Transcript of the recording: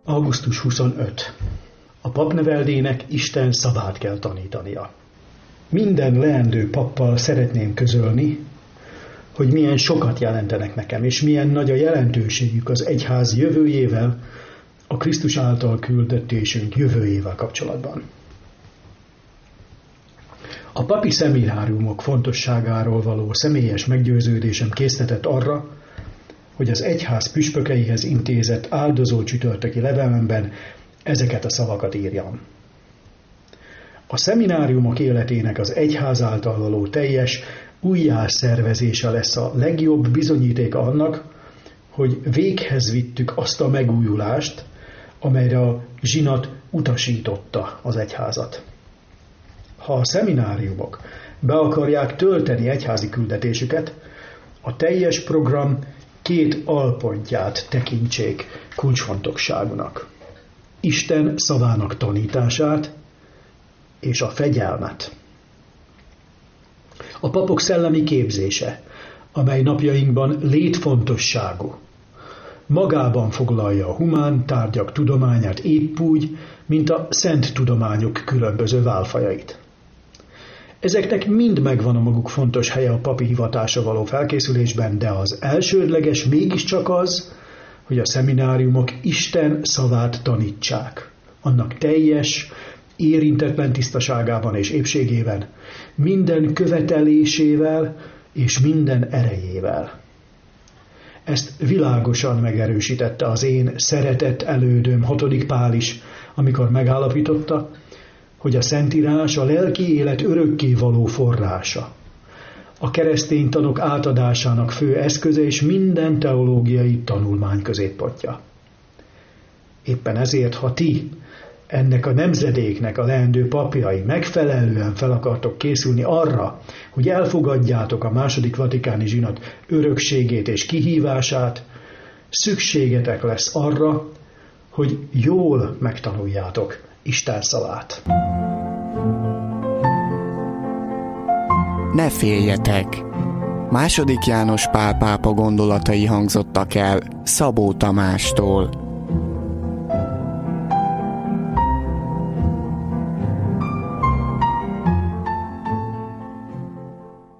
Augusztus 25. A papneveldének Isten szavát kell tanítania. Minden leendő pappal szeretném közölni, hogy milyen sokat jelentenek nekem, és milyen nagy a jelentőségük az egyház jövőjével, a Krisztus által küldetésünk jövőjével kapcsolatban. A papi szemináriumok fontosságáról való személyes meggyőződésem késztetett arra, hogy az egyház püspökeihez intézett áldozó csütörtöki levelemben ezeket a szavakat írjam. A szemináriumok életének az egyház által való teljes újjászervezése lesz a legjobb bizonyítéka annak, hogy véghez vittük azt a megújulást, amelyre a zsinat utasította az egyházat. Ha a szemináriumok be akarják tölteni egyházi küldetésüket, a teljes program 2 alpontját tekintsék kulcsfontosságúnak. Isten szavának tanítását és a fegyelmet. A papok szellemi képzése, amely napjainkban létfontosságú, magában foglalja a humán tárgyak tudományát épp úgy, mint a szent tudományok különböző válfajait. Ezeknek mind megvan a maguk fontos helye a papi hivatásra való felkészülésben, de az elsődleges mégiscsak az, hogy a szemináriumok Isten szavát tanítsák. Annak teljes, érintetlen tisztaságában és épségében, minden követelésével és minden erejével. Ezt világosan megerősítette az én szeretett elődöm 6. Pál is, amikor megállapította, hogy a Szentírás a lelki élet örökké való forrása, a keresztény tanok átadásának fő eszköze és minden teológiai tanulmány középpontja. Éppen ezért, ha ti, ennek a nemzedéknek a leendő papjai megfelelően fel akartok készülni arra, hogy elfogadjátok a II. Vatikáni zsinat örökségét és kihívását, szükségetek lesz arra, hogy jól megtanuljátok Isten szavát. Ne féljetek! II. János Pál pápa gondolatai hangzottak el Szabó Tamástól.